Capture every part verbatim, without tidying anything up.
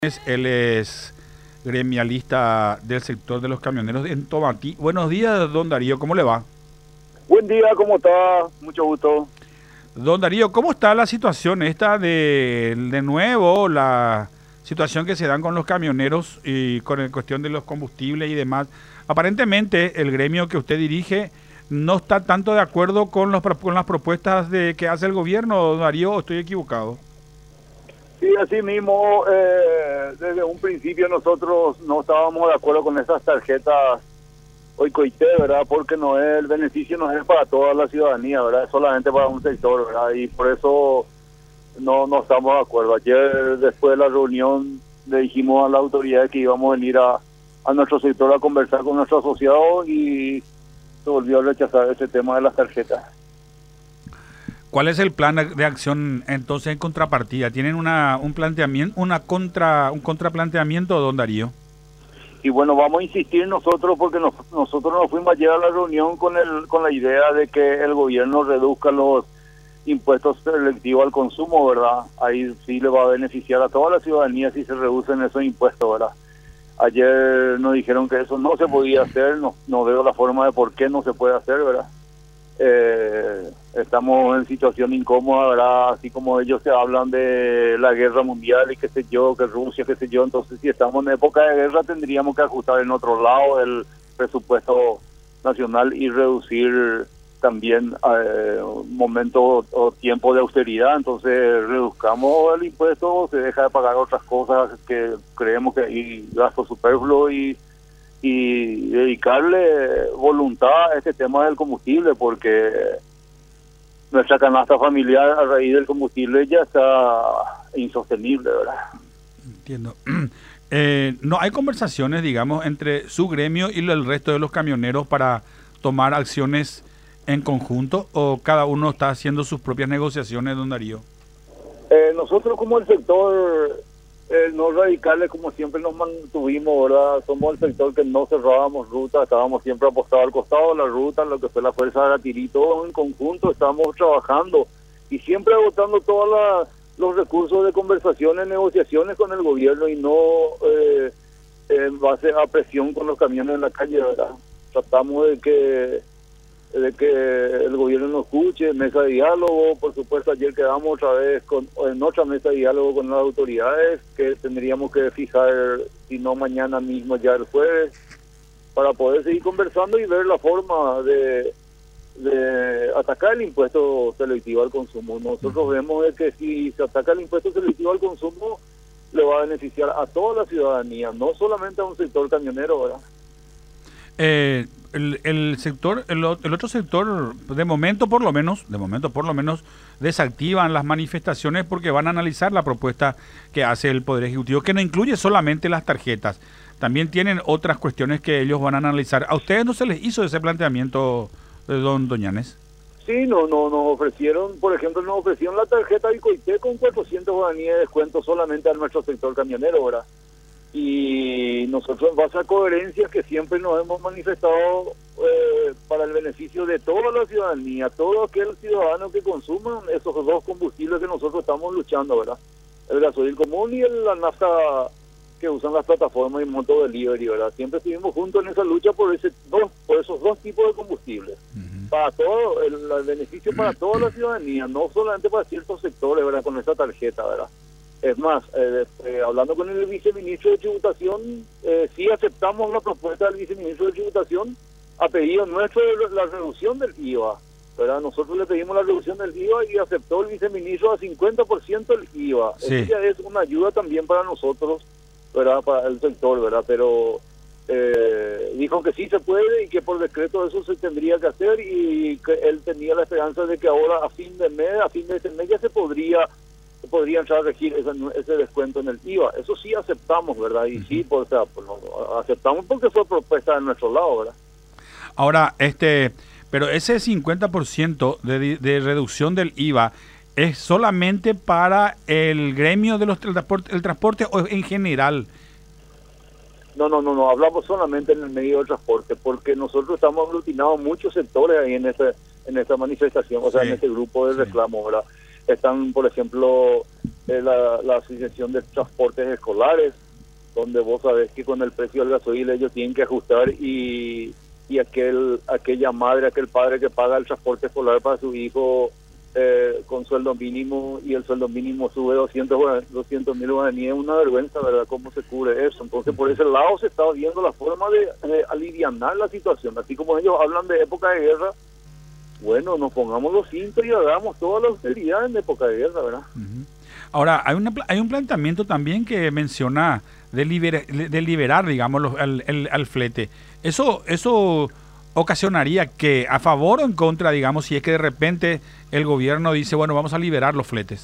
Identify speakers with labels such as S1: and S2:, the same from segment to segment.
S1: Él es gremialista del sector de los camioneros en Tomatí. Buenos días, don Darío, ¿cómo le va?
S2: Buen día, ¿cómo está? Mucho gusto.
S1: Don Darío, ¿cómo está la situación esta de, de nuevo, la situación que se dan con los camioneros y con la cuestión de los combustibles y demás? Aparentemente, el gremio que usted dirige no está tanto de acuerdo con, los, con las propuestas de que hace el gobierno, don Darío, ¿o estoy equivocado?
S2: Sí, así mismo, eh, desde un principio nosotros no estábamos de acuerdo con esas tarjetas Oicoité, ¿verdad? Porque no es, el beneficio no es para toda la ciudadanía, ¿verdad? Es solamente para un sector, ¿verdad? Y por eso no, no estamos de acuerdo. Ayer, después de la reunión, le dijimos a la autoridad que íbamos a venir a, a nuestro sector a conversar con nuestros asociados y se volvió a rechazar ese tema de las tarjetas.
S1: ¿Cuál es el plan de acción entonces en contrapartida? ¿Tienen una un planteamiento, una contra un contraplanteamiento, don Darío?
S2: Y bueno, vamos a insistir nosotros porque nos, nosotros nos fuimos ayer a la reunión con el con la idea de que el gobierno reduzca los impuestos selectivos al consumo, ¿verdad? Ahí sí le va a beneficiar a toda la ciudadanía si se reducen esos impuestos, ¿verdad? Ayer nos dijeron que eso no se podía hacer, no, no veo la forma de por qué no se puede hacer, ¿verdad? Eh, estamos en situación incómoda, ¿verdad? Así como ellos se hablan de la guerra mundial y qué sé yo, que Rusia, qué sé yo, entonces si estamos en época de guerra tendríamos que ajustar en otro lado el presupuesto nacional y reducir también eh, un momento o tiempo de austeridad, entonces reduzcamos el impuesto, se deja de pagar otras cosas que creemos que hay gasto superfluo y y dedicarle voluntad a este tema del combustible, porque nuestra canasta familiar a raíz del combustible ya está insostenible, ¿verdad?
S1: Entiendo. Eh, ¿no hay conversaciones, digamos, entre su gremio y el resto de los camioneros para tomar acciones en conjunto, o cada uno está haciendo sus propias negociaciones, don Darío?
S2: Eh, nosotros como el sector Eh, no radicales, como siempre nos mantuvimos, ¿verdad? Somos el sector que no cerrábamos rutas, estábamos siempre apostados al costado de la ruta, lo que fue la Fuerza de Aratirí, todos en conjunto estábamos trabajando y siempre agotando todos los recursos de conversaciones, negociaciones con el gobierno y no eh, en base a presión con los camiones en la calle, ¿verdad? Tratamos de que de que el gobierno nos escuche, mesa de diálogo, por supuesto ayer quedamos otra vez con, en otra mesa de diálogo con las autoridades que tendríamos que fijar, si no mañana mismo, ya el jueves, para poder seguir conversando y ver la forma de, de atacar el impuesto selectivo al consumo. Nosotros vemos de que si se ataca el impuesto selectivo al consumo, le va a beneficiar a toda la ciudadanía, no solamente a un sector camionero, ¿verdad?
S1: Eh, el, el sector, el, el otro sector, de momento por lo menos, de momento por lo menos, desactivan las manifestaciones porque van a analizar la propuesta que hace el Poder Ejecutivo, que no incluye solamente las tarjetas, también tienen otras cuestiones que ellos van a analizar. ¿A ustedes no se les hizo ese planteamiento, don Doñanes?
S2: Sí, no, no, nos ofrecieron, por ejemplo, nos ofrecieron la tarjeta Oicoité con cuatrocientos guaraníes de descuento solamente a nuestro sector camionero, ¿verdad? Y nosotros en base a coherencia que siempre nos hemos manifestado eh, para el beneficio de toda la ciudadanía, todo aquel ciudadano que consuma esos dos combustibles que nosotros estamos luchando, ¿verdad? El gasoil común y el, la nafta que usan las plataformas y moto delivery, ¿verdad? Siempre estuvimos juntos en esa lucha por ese dos, por esos dos tipos de combustibles. Uh-huh. Para todo, el, el beneficio para toda la ciudadanía, no solamente para ciertos sectores, ¿verdad? Con esa tarjeta, ¿verdad? Es más, eh, eh, hablando con el viceministro de Tributación, eh, sí aceptamos la propuesta del viceministro de Tributación a pedido nuestro de la reducción del I V A, ¿verdad? Nosotros le pedimos la reducción del I V A y aceptó el viceministro a cincuenta por ciento el I V A. Sí. Eso ya es una ayuda también para nosotros, ¿verdad? Para el sector, ¿verdad? Pero eh, dijo que sí se puede y que por decreto eso se tendría que hacer y que él tenía la esperanza de que ahora a fin de mes, a fin de este mes ya se podría podría entrar a regir ese, ese descuento en el I V A. Eso sí aceptamos, ¿verdad? Y uh-huh. sí, pues, o sea, pues, lo aceptamos porque fue propuesta de nuestro lado, ¿verdad?
S1: Ahora, este, pero ese cincuenta por ciento de, de reducción del I V A es solamente para el gremio de los transporte, el transporte o en general.
S2: No, no, no, no, hablamos solamente en el medio del transporte, porque nosotros estamos aglutinados muchos sectores ahí en esta en esta manifestación, o sea, sí, en este grupo de reclamo, sí. ¿verdad? Están, por ejemplo, eh, la, la Asociación de Transportes Escolares, donde vos sabés que con el precio del gasoil ellos tienen que ajustar y, y aquel aquella madre, aquel padre que paga el transporte escolar para su hijo eh, con sueldo mínimo y el sueldo mínimo sube doscientos mil guaraníes, es una vergüenza, ¿verdad? ¿Cómo se cubre eso? Entonces, por ese lado se está viendo la forma de, de alivianar la situación. Así como ellos hablan de época de guerra, bueno, nos pongamos los cintos y hagamos toda la austeridad en época de guerra, ¿verdad?
S1: Uh-huh. Ahora, hay, una, hay un planteamiento también que menciona de, liber, de liberar, digamos, los, el, el, al flete. Eso, eso ocasionaría que, a favor o en contra, digamos, si es que de repente el gobierno dice, bueno, vamos a liberar los fletes.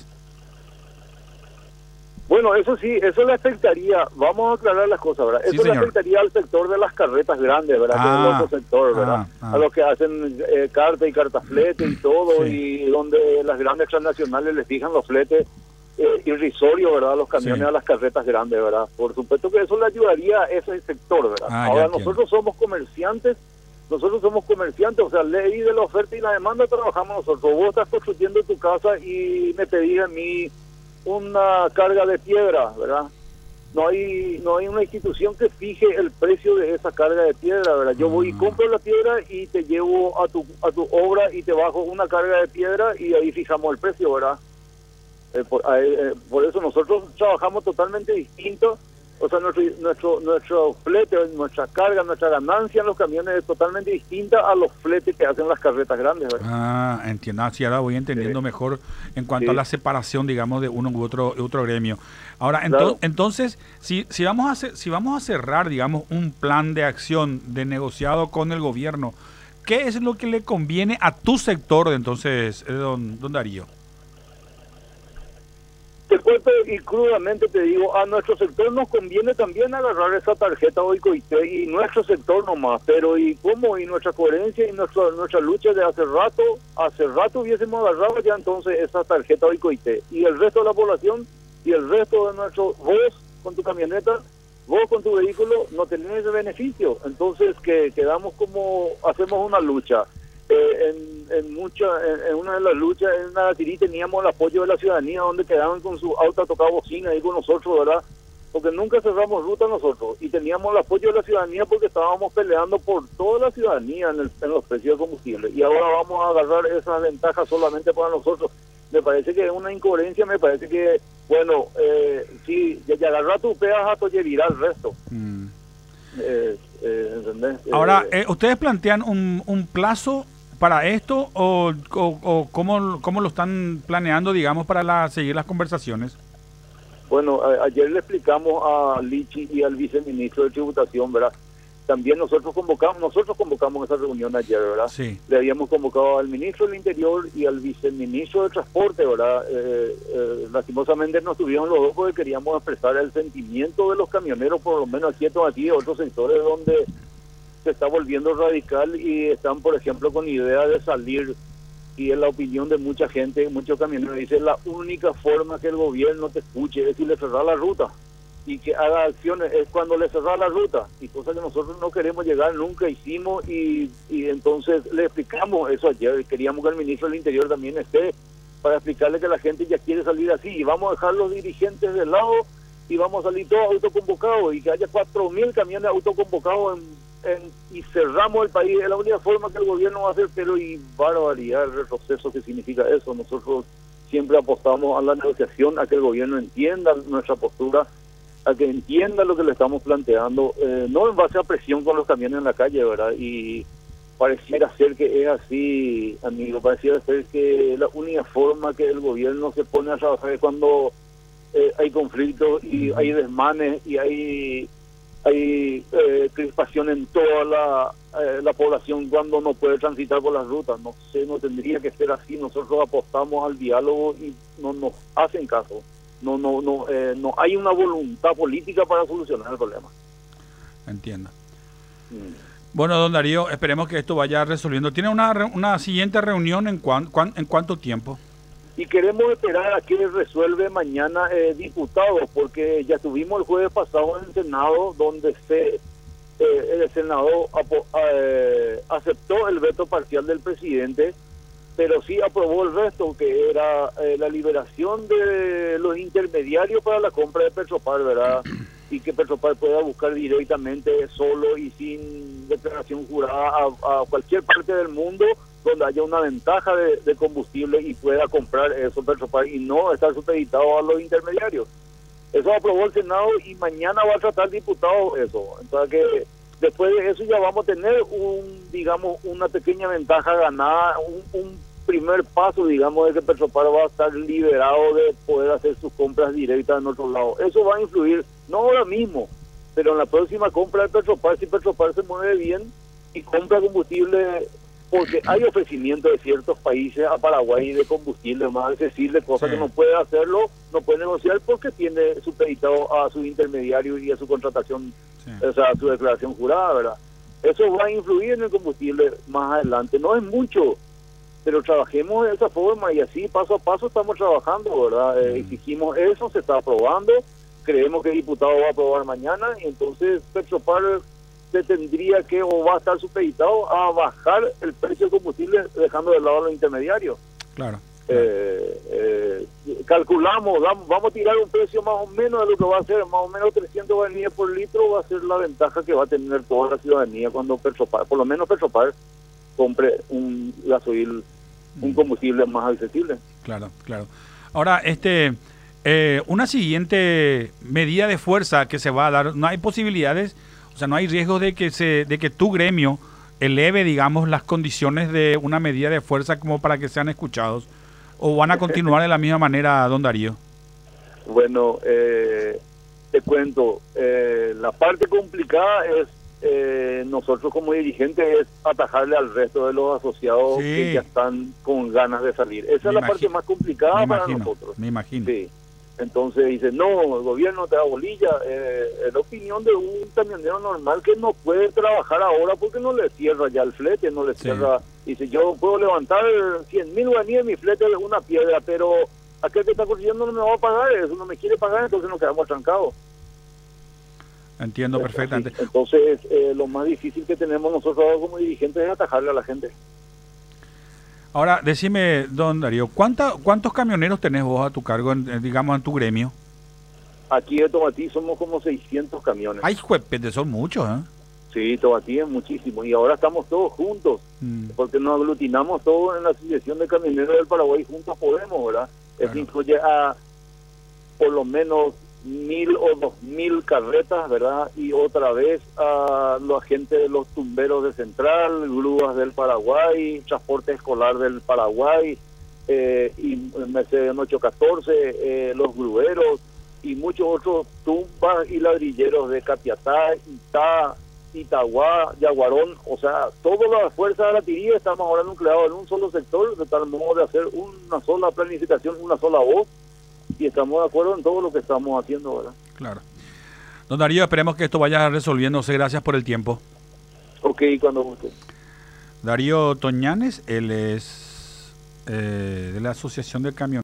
S2: Bueno, eso sí, eso le afectaría, vamos a aclarar las cosas, ¿verdad?
S1: Sí,
S2: eso
S1: señor.
S2: le afectaría al sector de las carretas grandes, ¿verdad?
S1: Ah,
S2: que es el otro sector, ¿verdad?
S1: Ah, ah.
S2: A los que hacen eh, carta y carta flete y todo,
S1: Sí.
S2: y donde las grandes transnacionales les fijan los fletes eh, irrisorios, ¿verdad? A los camiones,
S1: Sí.
S2: a las carretas grandes, ¿verdad? Por supuesto que eso le ayudaría a ese sector, ¿verdad?
S1: Ah, ya
S2: Ahora,
S1: entiendo.
S2: nosotros somos comerciantes, nosotros somos comerciantes, o sea, ley de la oferta y la demanda trabajamos nosotros. Vos estás construyendo tu casa y me pedís a mí una carga de piedra, ¿verdad? No hay no hay una institución que fije el precio de esa carga de piedra, ¿verdad? Yo voy y compro la piedra y te llevo a tu a tu obra y te bajo una carga de piedra y ahí fijamos el precio, ¿verdad? Eh, por, eh, por eso nosotros trabajamos totalmente distinto. O sea, nuestro nuestro nuestro flete, nuestra carga, nuestra ganancia en los camiones es totalmente distinta a los fletes que hacen las carretas grandes, ¿verdad?
S1: Ah, entiendo. Así ahora voy entendiendo
S2: Sí.
S1: mejor en cuanto
S2: Sí.
S1: a la separación, digamos, de uno u otro u otro gremio. Ahora, ento-
S2: Claro.
S1: entonces, si si vamos a hacer, si vamos a cerrar, digamos, un plan de acción de negociado con el gobierno, ¿qué es lo que le conviene a tu sector, entonces, eh, don, don Darío?
S2: Te cuento y crudamente te digo, a nuestro sector nos conviene también agarrar esa tarjeta Oicoité y nuestro sector nomás, pero y cómo, y nuestra coherencia y nuestra nuestra lucha de hace rato, hace rato hubiésemos agarrado ya entonces esa tarjeta Oicoité y el resto de la población y el resto de nuestro, vos con tu camioneta, vos con tu vehículo no tenés ese beneficio, entonces que quedamos como, hacemos una lucha. Eh, en, en mucha en, en una de las luchas en Nagatirí teníamos el apoyo de la ciudadanía donde quedaban con su auto a tocar bocina ahí con nosotros, ¿verdad? Porque nunca cerramos ruta nosotros y teníamos el apoyo de la ciudadanía porque estábamos peleando por toda la ciudadanía en, el, en los precios de combustible y ahora vamos a agarrar esas ventajas solamente para nosotros. Me parece que es una incoherencia, me parece que, bueno, eh, sí, ya, ya agarrar tu peaje a llevará el resto.
S1: Mm.
S2: Eh, eh, ¿entendés?
S1: Ahora,
S2: Eh,
S1: eh, ¿ustedes plantean un, un plazo para esto o, o, o cómo, cómo lo están planeando, digamos, para la, seguir las conversaciones?
S2: Bueno, a, ayer le explicamos a Lichi y al viceministro de Tributación, ¿verdad? También nosotros convocamos, nosotros convocamos esa reunión ayer, ¿verdad?
S1: Sí.
S2: Le habíamos convocado al ministro del Interior y al viceministro de Transporte, ¿verdad? Eh, eh, lastimosamente no estuvieron los dos porque queríamos expresar el sentimiento de los camioneros, por lo menos aquí en aquí, otros sectores donde se está volviendo radical y están, por ejemplo, con idea de salir, y es la opinión de mucha gente, muchos camioneros, dice la única forma que el gobierno te escuche es si le cerrar la ruta y que haga acciones, es cuando le cerrar la ruta, y cosa que nosotros no queremos llegar, nunca hicimos, y, y entonces le explicamos eso ayer, queríamos que el ministro del Interior también esté para explicarle que la gente ya quiere salir así, y vamos a dejar los dirigentes de lado y vamos a salir todos autoconvocados y que haya cuatro mil camiones autoconvocados en En, y cerramos el país. Es la única forma que el gobierno va a hacer, pero y barbaridad el retroceso que significa eso. Nosotros siempre apostamos a la negociación, a que el gobierno entienda nuestra postura, a que entienda lo que le estamos planteando, eh, no en base a presión con los camiones en la calle, ¿verdad? Y pareciera ser que es así, amigo, pareciera ser que la única forma que el gobierno se pone a trabajar es cuando eh, hay conflictos y hay desmanes y hay hay eh, crispación en toda la, eh, la población cuando no puede transitar por las rutas. No sé, no tendría que ser así. Nosotros apostamos al diálogo y no nos hacen caso. No no no eh, no hay una voluntad política para solucionar el problema.
S1: Entiendo.
S2: Mm.
S1: Bueno, don Darío, esperemos que esto vaya resolviendo. ¿Tiene una, re- una siguiente reunión en, cuan, cuan- en cuánto tiempo?
S2: Y queremos esperar a que resuelve mañana eh, diputados, porque ya estuvimos el jueves pasado en el Senado, donde se eh, el Senado apo, eh, aceptó el veto parcial del presidente pero sí aprobó el resto, que era eh, la liberación de los intermediarios para la compra de Petropar, ¿verdad? Y que Petropar pueda buscar directamente, solo y sin declaración jurada, a, a cualquier parte del mundo donde haya una ventaja de, de combustible y pueda comprar eso Petropar y no estar supeditado a los intermediarios. Eso aprobó el Senado y mañana va a tratar el diputado eso. Entonces que después de eso ya vamos a tener un, digamos, una pequeña ventaja ganada, un, un primer paso, digamos, de que Petropar va a estar liberado de poder hacer sus compras directas en otro lado. Eso va a influir, no ahora mismo, pero en la próxima compra de Petropar, si Petropar se mueve bien y compra combustible, porque hay ofrecimiento de ciertos países a Paraguay de combustible más accesible, cosa sí. que no puede hacerlo, no puede negociar porque tiene supeditado a sus intermediarios y a su contratación, sí. o sea, a su declaración jurada, ¿verdad? Eso va a influir en el combustible más adelante. No es mucho, pero trabajemos de esa forma y así paso a paso estamos trabajando, ¿verdad? Eh, mm. Exigimos eso, se está aprobando, creemos que el diputado va a aprobar mañana y entonces Petropar se tendría que o va a estar supeditado a bajar el precio del combustible dejando de lado a los intermediarios.
S1: Claro.
S2: Eh, eh, calculamos, vamos, vamos a tirar un precio más o menos de lo que va a ser, más o menos trescientos guaraníes por litro va a ser la ventaja que va a tener toda la ciudadanía cuando Petropar, por lo menos Petropar, compre un gasoil, un combustible más accesible.
S1: Claro, claro. Ahora, este, eh, una siguiente medida de fuerza que se va a dar, no hay posibilidades. O sea, no hay riesgo de que se, de que tu gremio eleve, digamos, las condiciones de una medida de fuerza como para que sean escuchados. ¿O van a continuar de la misma manera, don Darío?
S2: Bueno, eh, te cuento, eh, la parte complicada es eh, nosotros como dirigentes es atajarle al resto de los asociados sí. que ya están con ganas de salir. Esa me es la imagino, parte más complicada para imagino, nosotros.
S1: Me imagino.
S2: Sí. Entonces dice, no, el gobierno te da bolilla. Eh, es la opinión de un camionero normal que no puede trabajar ahora porque no le cierra ya el flete, no le sí. cierra. Dice, yo puedo levantar cien mil guaraníes, mi flete es una piedra, pero aquel que está consiguiendo no me va a pagar, eso no me quiere pagar, entonces nos quedamos trancados.
S1: Entiendo perfectamente.
S2: Así. Entonces, eh, lo más difícil que tenemos nosotros como dirigentes es atajarle a la gente.
S1: Ahora, decime, don Darío, ¿cuánta, ¿cuántos camioneros tenés vos a tu cargo, en, digamos, en tu gremio?
S2: Aquí de Tomatí somos como seiscientos camiones.
S1: Ay, juepete, son muchos, ¿eh?
S2: Sí, Tomatí es muchísimo. Y ahora estamos todos juntos, mm. porque nos aglutinamos todos en la Asociación de Camioneros del Paraguay, juntos podemos, ¿verdad? Claro. Eso incluye a por lo menos mil o dos mil carretas, ¿verdad? Y otra vez a los agentes de los tumberos de Central, grúas del Paraguay, transporte escolar del Paraguay, eh, y Mercedes ocho catorce, eh, los grueros y muchos otros tumbas y ladrilleros de Capiatá, Itá, Itaguá, Yaguarón, o sea, todas las fuerzas de la tiría estamos ahora nucleados en un solo sector, de tal modo de hacer una sola planificación, una sola voz, y estamos de acuerdo en todo lo que estamos haciendo, ¿verdad?
S1: Claro. Don Darío, esperemos que esto vaya resolviéndose. Gracias por el tiempo.
S2: Ok, cuando guste.
S1: Darío Toñanes, él es eh, de la Asociación del Camión.